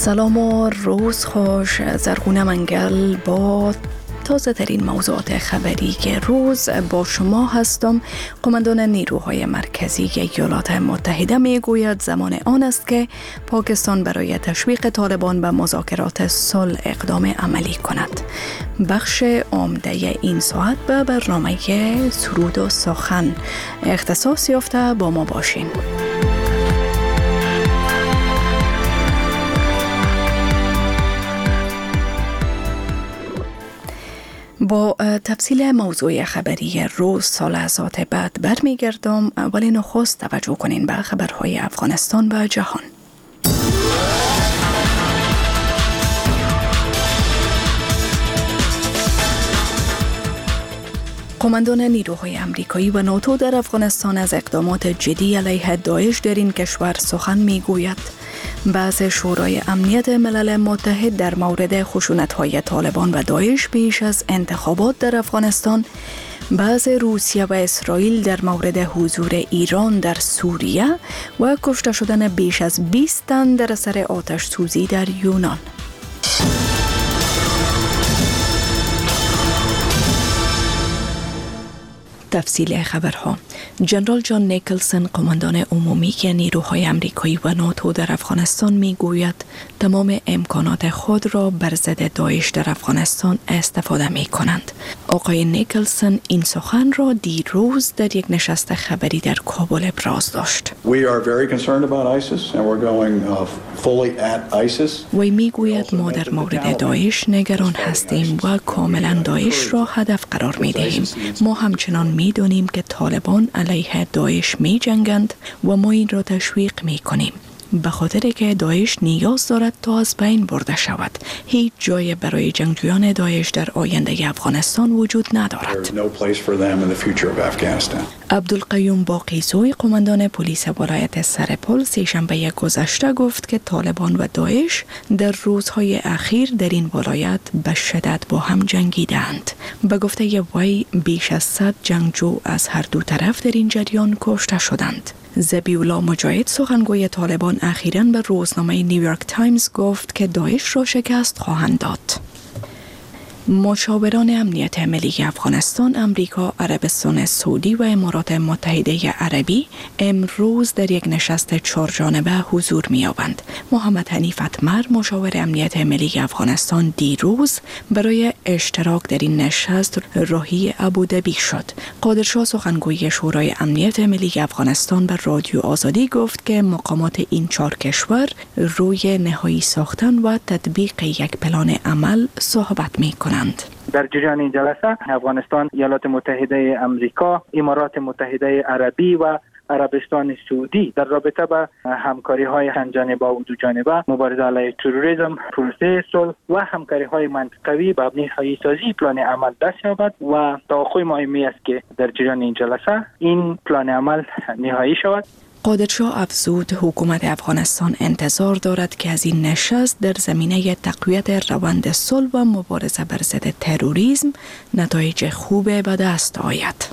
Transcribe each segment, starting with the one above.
سلام و روز خوش. زرغونه منگل با تازه ترین موضوعات خبری که روز با شما هستم. قماندان نیروهای مرکزی ایالات متحده می گوید زمان آن است که پاکستان برای تشویق طالبان به مذاکرات صلح اقدام عملی کند. بخش عمده این ساعت به برنامه سرود و سخن اختصاص یافته. با ما باشین. با تفصیل موضوع خبری روز لحظات بعد برمیگردم، ولی نخست توجه کنین به خبرهای افغانستان و جهان. قماندان نیروهای امریکایی و ناتو در افغانستان از اقدامات جدی علیه داعش در این کشور سخن میگوید. بعض شورای امنیت ملل متحد در مورد خشونت‌های طالبان و داعش پیش از انتخابات در افغانستان، بعض روسیه و اسرائیل در مورد حضور ایران در سوریه و کشته شدن بیش از 20 تن در اثر آتش سوزی در یونان. تفصیل خبرها. جنرال جان نیکلسن، قماندان عمومی نیروهای امریکایی و ناتو در افغانستان میگوید تمام امکانات خود را بر ضد داعش در افغانستان استفاده می کنند. آقای نیکلسن این سخن را دیروز در یک نشست خبری در کابل ابراز داشت. وی میگوید ما در مورد داعش نگران هستیم و کاملا داعش را هدف قرار می دهیم. ما همچنان میدانیم که طالبان علیه داعش می جنگند و ما این را تشویق می کنیم. به خاطر که داعش نیاز دارد تا از بین برده شود. هیچ جای برای جنگجویان داعش در آینده افغانستان وجود ندارد. عبدالقیوم باقیزوی، قماندان پلیس ولایت سرپل، سه‌شنبه گذشته گفت که طالبان و داعش در روزهای اخیر در این ولایت به شدت با هم جنگیدند. به گفته وی بیش از 100 جنگجو از هر دو طرف در این جریان کشته شدند. ذبیح‌الله مجاهد، سخنگوی طالبان، اخیراً به روزنامه نیویورک تایمز گفت که داعش را شکست خواهند داد. مشاوران امنیت ملی افغانستان، امریکا، عربستان سعودی و امارات متحده عربی امروز در یک نشست 4 جانبه حضور می‌یابند. محمد حنیف اتمر، مشاور امنیت ملی افغانستان، دیروز برای اشتراک در این نشست راهی ابوظبی شد. قادرشاه، سخنگوی شورای امنیت ملی افغانستان، به رادیو آزادی گفت که مقامات این 4 کشور روی نهایی ساختن و تطبیق یک پلان عمل صحبت می‌کنند. در جریان این جلسه افغانستان، ایالات متحده امریکا، امارات متحده عربی و عربستان سعودی در رابطه با همکاری‌های همجانبه و دوجانبه، مبارزه علیه تروریسم، پروسه صلح و همکاری‌های منطقوی به نهایی سازی پلان عمل دست یابد و توقع ما این است که در جریان این جلسه این پلان عمل نهایی شود. قادرشاه افزود حکومت افغانستان انتظار دارد که از این نشست در زمینه تقویت روند صلح و مبارزه بر ضد تروریسم نتایج خوب به دست آید.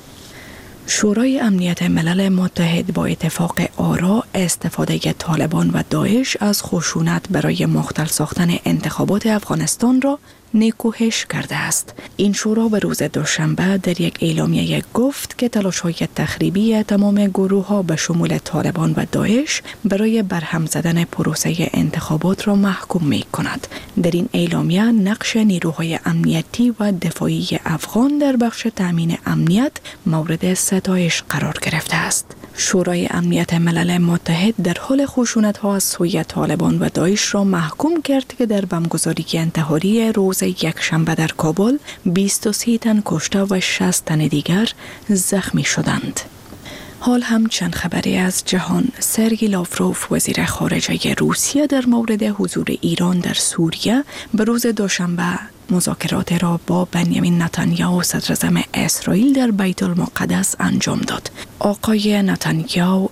شورای امنیت ملل متحد با اتفاق آرا استفاده طالبان و داعش از خشونت برای مختل ساختن انتخابات افغانستان را نیکوهش کرده است. این شورا به روز دوشنبه در یک اعلامیه گفت که تلاش‌های تخریبی تمام گروه‌ها به شمول طالبان و داعش برای برهم زدن پروسه انتخابات را محکوم می‌کند. در این اعلامیه نقش نیروهای امنیتی و دفاعی افغان در بخش تامین امنیت مورد ستایش قرار گرفته است. شورای امنیت ملل متحد در حال خشونت‌ها از سوی طالبان و داعش را محکوم کرد که در بمبگذاری انتحاری روز یکشنبه در کابل 23 تن کشته و 60 تن دیگر زخمی شدند. حال هم چند خبری از جهان. سرگئی لاوروف، وزیر خارجه روسیه، در مورد حضور ایران در سوریه به روز دوشنبه مذاکرات را با بنیامین نتانیاهو، صدراعظم اسرائیل، در بیت المقدس انجام داد. آقای نتانیاهو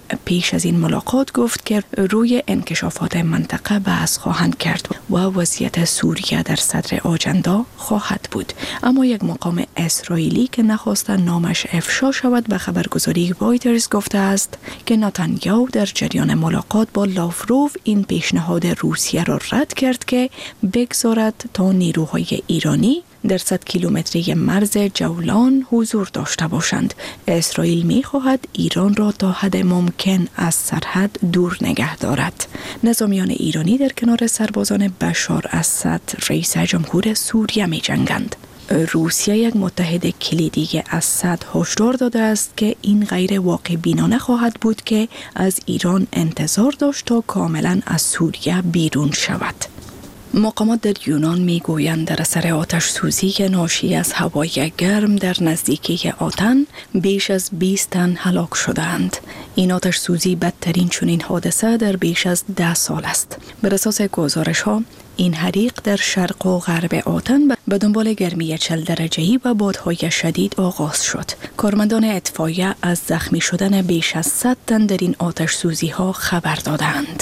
پیش از این ملاقات گفت که روی انکشافات منطقه بحث خواهند کرد و وضعیت سوریه در صدر آجندا خواهد بود. اما یک مقام اسرائیلی که نخواست نامش افشا شود به خبرگزاری رایترز گفته است که نتانیاهو در جریان ملاقات با لاوروف این پیشنهاد روسیه را رد کرد که بگذارد تا نیروهای ایرانی در 100 کیلومتری مرز جولان حضور داشته باشند. اسرائیل می‌خواهد ایران را تا حد ممکن از سرحد دور نگه دارد. نظامیان ایرانی در کنار سربازان بشار اسد رئیس جمهور سوریه می‌جنگند. روسیه یک متحد کلیدی اسد هشدار داده است که این غیر واقع بینانه خواهد بود که از ایران انتظار داشت تا کاملا از سوریه بیرون شود. مقامات در یونان میگویند در اثر آتش سوزی ناشی از هوای گرم در نزدیکی آتن بیش از 20 تن هلاک شدند. این آتش سوزی بدترین چنین حادثه در بیش از 10 سال است. بر اساس گزارش ها این حریق در شرق و غرب آتن به دنبال گرمی 40 درجه‌ای و بادهای شدید آغاز شد. کارمندان اطفاییه از زخمی شدن بیش از 100 تن در این آتش سوزی ها خبر دادند.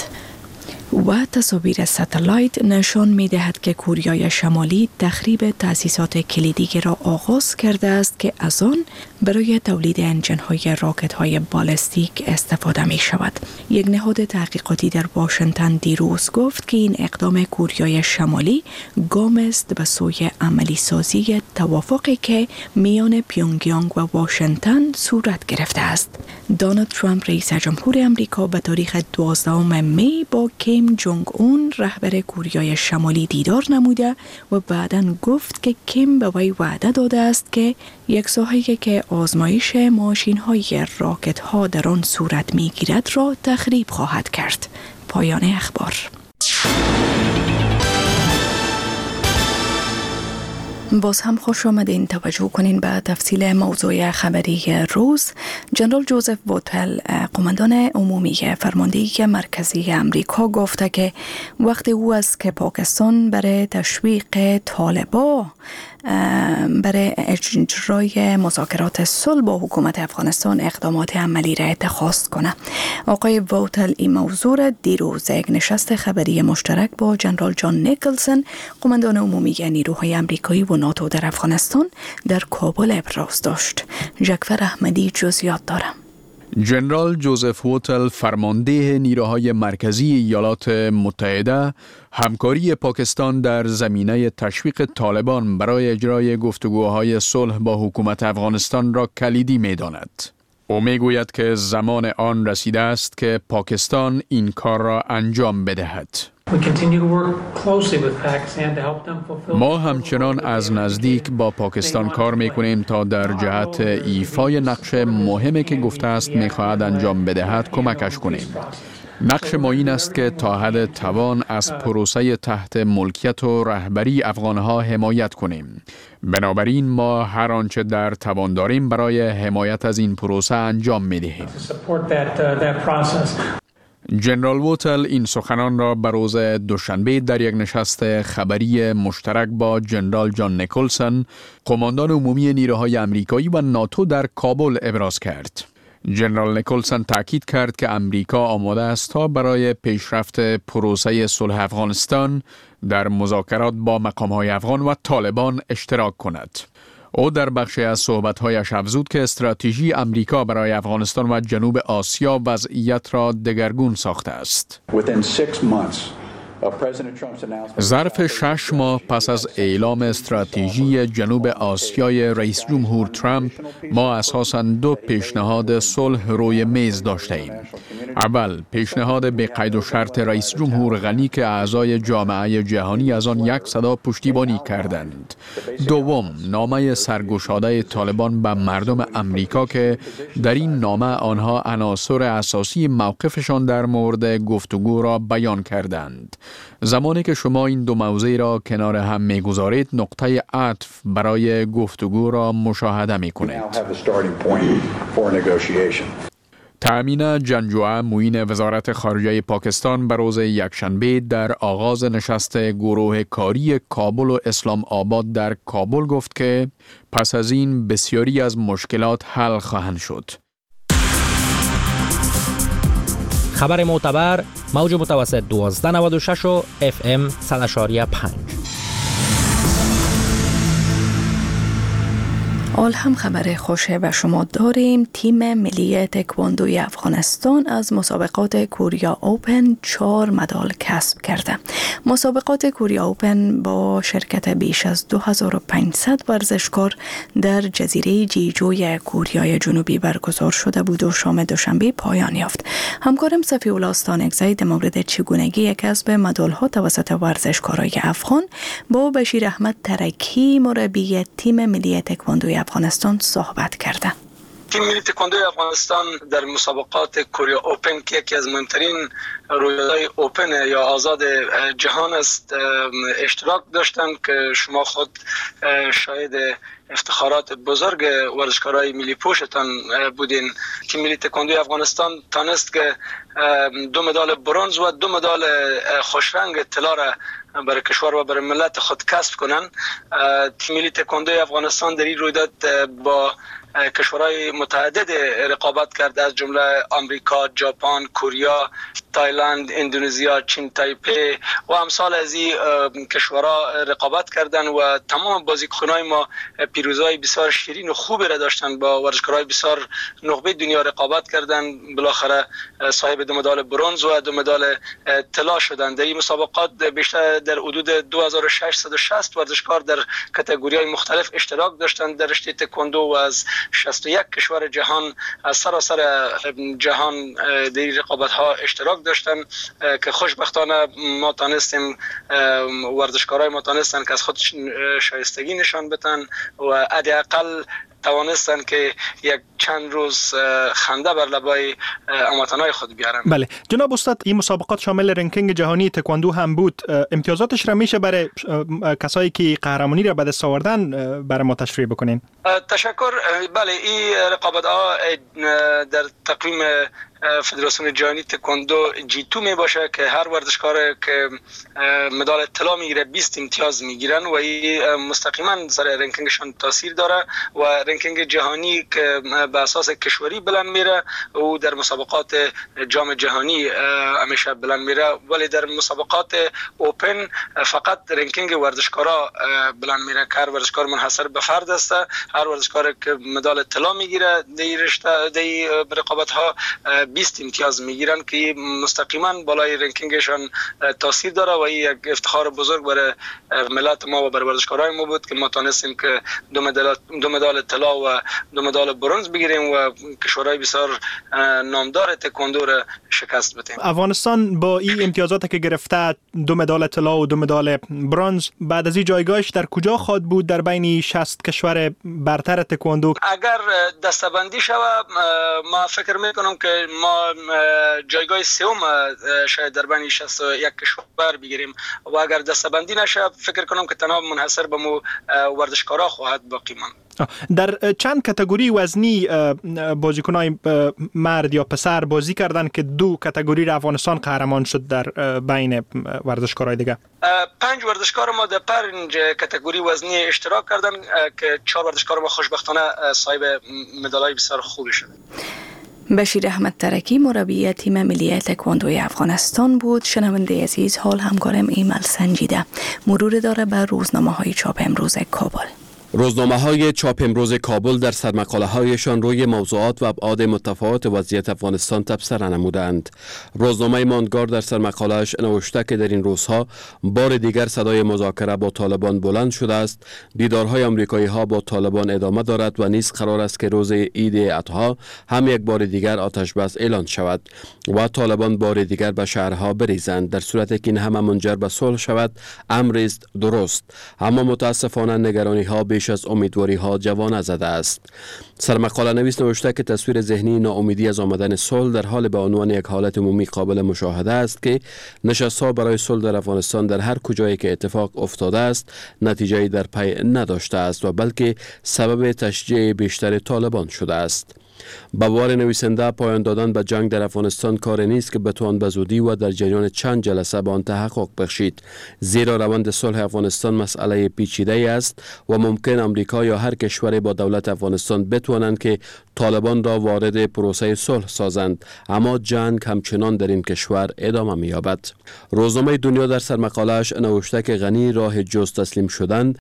و تصاویر ستلایت نشان می دهد که کوریای شمالی تخریب تأسیسات کلیدی را آغاز کرده است که از آن برای تولید انجن‌های راکت‌های بالستیک استفاده می شود. یک نهاد تحقیقاتی در واشنگتن دیروز گفت که این اقدام کوریای شمالی گام است به سوی عملی سازی توافقی که میان پیونگیانگ و واشنگتن صورت گرفته است. دونالد ترامپ رئیس جمهور آمریکا به تاریخ 12 می با کیم جونگ اون رهبر کوریای شمالی دیدار نموده و بعداً گفت که کیم به وی وعده داده است که یک ساحه‌ای که آزمایش ماشین‌های راکت‌ها در آن صورت می‌گیرد را تخریب خواهد کرد. پایان اخبار. باز هم خوش آمدین. توجه کنین به تفصیل موضوع خبری روز. جنرال جوزف ووتل، قماندان عمومی فرماندهی مرکزی امریکا، گفته که وقت او است که پاکستان برای تشویق طالبان برای اجرای مذاکرات صلح با حکومت افغانستان اقدامات عملی را اتخاذ کنه. آقای ووتل این موضوع را دیروز یک نشست خبری مشترک با جنرال جان نیکلسن، قماندان عمومی نیروهای امریکایی و ناتو در افغانستان در کابل ابراز داشت. جعفر احمدی جزئیات دارم. جنرال جوزف ووتل، فرمانده نیروهای مرکزی ایالات متحده، همکاری پاکستان در زمینه تشویق طالبان برای اجرای گفتگوهای صلح با حکومت افغانستان را کلیدی می‌داند. او می‌گوید که زمان آن رسیده است که پاکستان این کار را انجام بدهد. ما همچنان از نزدیک با پاکستان کار میکنیم تا در جهت ایفای نقش مهمی که گفته است میخواهد انجام بدهد کمکش کنیم. نقش ما این است که تا حد توان از پروسه تحت ملکیت و رهبری افغانها حمایت کنیم. بنابراین ما هر آنچه در توان داریم برای حمایت از این پروسه انجام میدهیم. جنرال ووتل این سخنان را به روز دوشنبه در یک نشست خبری مشترک با جنرال جان نیکلسن، قماندان عمومی نیروهای امریکایی و ناتو در کابل ابراز کرد. جنرال نیکلسن تاکید کرد که امریکا آماده است تا برای پیشرفت پروسه صلح افغانستان در مذاکرات با مقام‌های افغان و طالبان اشتراک کند. او در بخشی از صحبت‌هایش افزود که استراتژی امریکا برای افغانستان و جنوب آسیا وضعیت را دگرگون ساخته است. ظرف 6 ماه پس از اعلام استراتژی جنوب آسیای رئیس جمهور ترامپ، ما اساساً 2 پیشنهاد صلح روی میز داشته ایم. اول، پیشنهاد به قید و شرط رئیس جمهور غنی که اعضای جامعه جهانی از آن یک صدا پشتیبانی کردند. دوم، نامه سرگشاده طالبان به مردم امریکا که در این نامه آنها عناصر اساسی موقفشان در مورد گفتگو را بیان کردند. زمانی که شما این 2 موضوع را کنار هم می‌گذارید، نقطه عطف برای گفتگو را مشاهده می‌کنید. تأمین جنجوعه، معین وزارت خارجه پاکستان، به روز یکشنبه در آغاز نشست گروه کاری کابل و اسلام آباد در کابل گفت که پس از این بسیاری از مشکلات حل خواهند شد. خبر معتبر، موج متوسط 1296 و FM 100.5. حال هم خبر خوش به شما داریم. تیم ملی تکواندوی افغانستان از مسابقات کوریا اوپن 4 مدال کسب کرده. مسابقات کوریا اوپن با شرکت بیش از 2500 ورزشکار در جزیره جیجوی کوریای جنوبی برگزار شده بود و شام دوشنبه پایان یافت. همکارم صفی الله استانکزی در مورد چگونگی کسب مدال‌ها توسط ورزشکارای افغان با بشیر احمد ترکی مربی تیم ملی تکواندوی افغانستان صحبت کرده. تیم ملی تکواندوی افغانستان در مسابقات کوریا اوپن که یکی از مهمترین رویدادهای اوپن یا آزاد جهان است اشتراک داشتند که شما خود شاهد افتخارات بزرگ ورزشکارای ملی پوشتان بودین. تیم ملی تکواندوی افغانستان تانست که 2 مدال برنز و 2 مدال خوشرنگ طلا را برای کشور و برای ملت خود کسب کنند. تیم ملی تکواندوی افغانستان در این رویداد با کشورهای متعدد رقابت کرد، از جمله آمریکا، ژاپن، کوریا، تایلند، اندونزیا، چین تایپه و امثال از این کشورها رقابت کردند و تمام بازیکنان ما پیروزی‌های بسیار شیرین و خوب را داشتند. با ورزشکارای بسیار نخبه دنیا رقابت کردند، بالاخره صاحب 2 مدال برنز و 2 مدال طلا شدند. در این مسابقات بیشتر در حدود 2660 ورزشکار در کاتگوری‌های مختلف اشتراک داشتند در رشته تکواندو و از 61 کشور جهان از سراسر جهان در رقابت‌ها اشتراک داشتند که خوشبختانه ما تانستیم ورزشکارای ما تانستن که از خود شایستگی نشان بدن و حداقل توانستن که یک چند روز خنده بر لبای هموطنای خود بیارن. بله جناب استاد، این مسابقات شامل رنکینگ جهانی تکواندو هم بود. امتیازاتش را میشه برای کسایی که قهرمانی را به دست آوردن برای ما تشریح بکنین؟ تشکر. بله این رقابت ها در تقویم فدراسیون جهانی تکواندو G2 می باشه که هر ورزشکار که مدال طلا میگیره 20 امتیاز میگیرن و این مستقیما سر رنکینگشان تاثیر داره و رنکینگ جهانی که به اساس کشوری بلند میره و در مسابقات جام جهانی همیشه بلند میره، ولی در مسابقات اوپن فقط رنکینگ ورزشکارا بلند میره که هر ورزشکار منحصر به فرد است. هر ورزشکار که مدال طلا میگیره در رشته در رقابت ها 20 امتیاز میگیرن که مستقیما بالای رنکینگشان تاثیر داره و این یک افتخار بزرگ برای ملت ما و برای ورزشکارای ما بود که ما تونستیم که 2 مدال طلا و 2 مدال برنز بگیریم و کشورهای بسیار نامدار تکواندو را شکست بدیم. افغانستان با این امتیازاتی که گرفته 2 مدال طلا و 2 مدال برنز بعد از این جایگاهش در کجا خواهد بود در بین 60 کشور برتر تکواندو؟ اگر دسته‌بندی شود ما فکر میکنم که ما جایگاه سوم شاید در بین 61 کشور بگیریم و اگر دسته‌بندی نشه فکر کنم که تنها منحصر به مو ورزشکارا خواهد باقی ماند. در چند کاتگوری وزنی بازیکنای مرد یا پسر بازی کردن که 2 کاتگوری را افغانستان قهرمان شد در بین ورزشکارای دیگه؟ 5 ورزشکار ما در 5 کاتگوری وزنی اشتراک کردن که 4 ورزشکار ما خوشبختانه صاحب مدال‌های بسیار خوبی شدند. بشیر احمد ترکی مربی تیم ملی تکواندوی افغانستان بود. شنونده عزیز، حال همکارم ایمل سنجیده مرور داره بر روزنامه‌های چاپ امروز کابل. روزنامه‌های چاپ امروز کابل در سرمقاله‌هایشان روی موضوعات و ابعاد متفاوت وضعیت افغانستان تبصره نمودند. روزنامه ماندگار در سرمقاله‌اش نوشته که در این روزها بار دیگر صدای مذاکره با طالبان بلند شده است. دیدارهای آمریکایی‌ها با طالبان ادامه دارد و نیز قرار است که روز عید اضحی هم یک بار دیگر آتش بس اعلان شود و طالبان بار دیگر به شهرها بریزند. در صورتی که این همه منجر به صلح شود امر است درست، اما متاسفانه نگرانی‌ها بیش از امیدواری‌ها جوانه زده است. سرمقاله نویس نوشته که تصویر ذهنی ناامیدی از آمدن صلح در حال به عنوان یک حالت عمومی قابل مشاهده است که نشست‌ها برای صلح در افغانستان در هر کجایی که اتفاق افتاده است نتیجه‌ای در پی نداشته است و بلکه سبب تشجیع بیشتر طالبان شده است. با باور نویسنده پایان دادن به جنگ در افغانستان کار نیست که بتوان به زودی و در جریان چند جلسه به آن تحقق بخشید، زیرا روند صلح افغانستان مسئله پیچیده است و ممکن امریکا یا هر کشوری با دولت افغانستان بتوانند که طالبان را وارد پروسه صلح سازند، اما جنگ همچنان در این کشور ادامه می‌یابد. روزنامه دنیا در سرمقاله‌اش نوشته که غنی راه جز تسلیم شدن